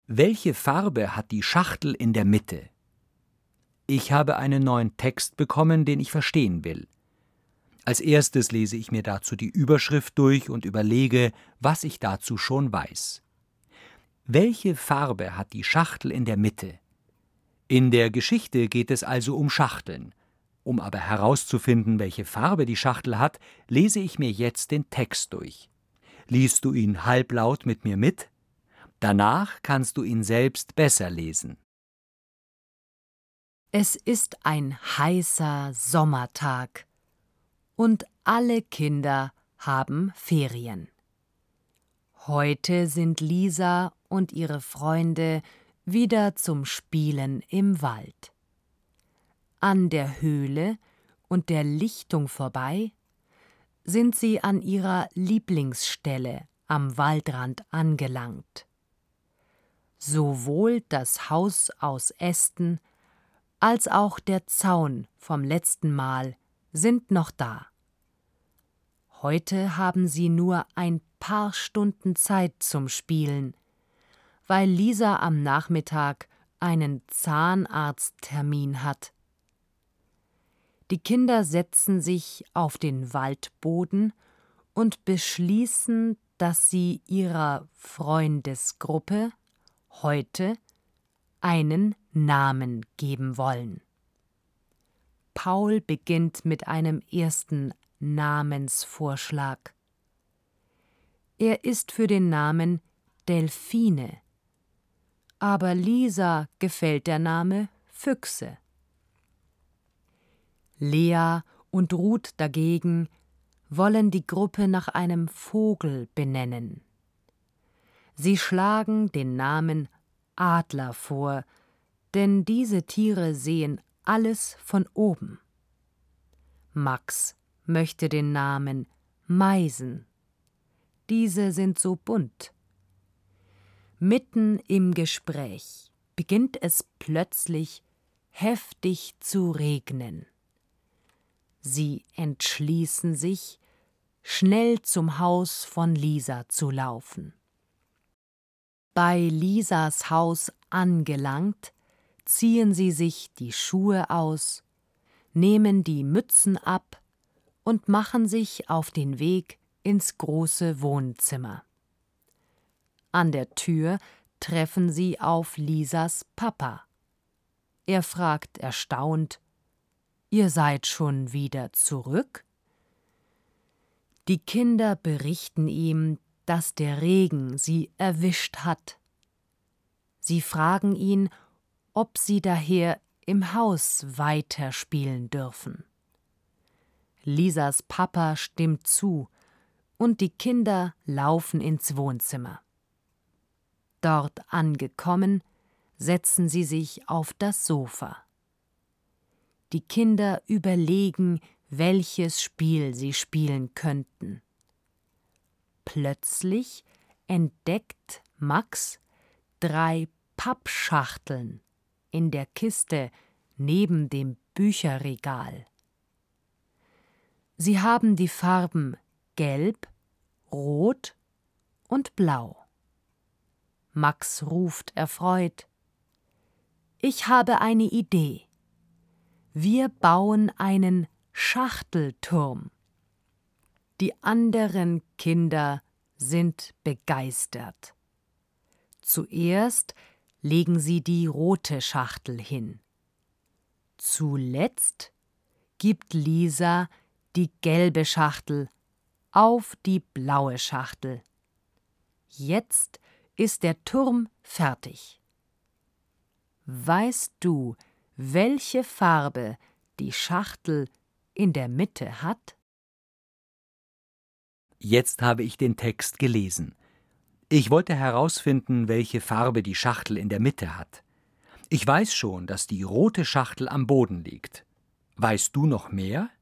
Welche Farbe hat die Schachtel in der Mitte? Ich habe einen neuen Text bekommen, den ich verstehen will. Als erstes lese ich mir dazu die Überschrift durch und überlege, was ich dazu schon weiß. Welche Farbe hat die Schachtel in der Mitte? In der Geschichte geht es also um Schachteln. Um aber herauszufinden, welche Farbe die Schachtel hat, lese ich mir jetzt den Text durch. Liest du ihn halblaut mit mir mit? Danach kannst du ihn selbst besser lesen. Es ist ein heißer Sommertag und alle Kinder haben Ferien. Heute sind Lisa und ihre Freunde wieder zum Spielen im Wald. An der Höhle und der Lichtung vorbei sind sie an ihrer Lieblingsstelle am Waldrand angelangt. Sowohl das Haus aus Ästen als auch der Zaun vom letzten Mal sind noch da. Heute haben sie nur ein paar Stunden Zeit zum Spielen, weil Lisa am Nachmittag einen Zahnarzttermin hat. Die Kinder setzen sich auf den Waldboden und beschließen, dass sie ihrer Freundesgruppe heute einen Namen geben wollen. Paul beginnt mit einem ersten Namensvorschlag. Er ist für den Namen Delfine, aber Lisa gefällt der Name Füchse. Lea und Ruth dagegen wollen die Gruppe nach einem Vogel benennen. Sie schlagen den Namen Adler vor, denn diese Tiere sehen alles von oben. Max möchte den Namen Meisen. Diese sind so bunt. Mitten im Gespräch beginnt es plötzlich heftig zu regnen. Sie entschließen sich, schnell zum Haus von Lisa zu laufen. Bei Lisas Haus angelangt, ziehen sie sich die Schuhe aus, nehmen die Mützen ab und machen sich auf den Weg ins große Wohnzimmer. An der Tür treffen sie auf Lisas Papa. Er fragt erstaunt: »Ihr seid schon wieder zurück?« Die Kinder berichten ihm, dass der Regen sie erwischt hat. Sie fragen ihn, ob sie daher im Haus weiterspielen dürfen. Lisas Papa stimmt zu und die Kinder laufen ins Wohnzimmer. Dort angekommen, setzen sie sich auf das Sofa. Die Kinder überlegen, welches Spiel sie spielen könnten. Plötzlich entdeckt Max 3 Pappschachteln in der Kiste neben dem Bücherregal. Sie haben die Farben Gelb, Rot und Blau. Max ruft erfreut: »Ich habe eine Idee. Wir bauen einen Schachtelturm.« Die anderen Kinder sind begeistert. Zuerst legen sie die rote Schachtel hin. Zuletzt gibt Lisa die gelbe Schachtel auf die blaue Schachtel. Jetzt ist der Turm fertig. Weißt du, welche Farbe die Schachtel in der Mitte hat? Jetzt habe ich den Text gelesen. Ich wollte herausfinden, welche Farbe die Schachtel in der Mitte hat. Ich weiß schon, dass die rote Schachtel am Boden liegt. Weißt du noch mehr?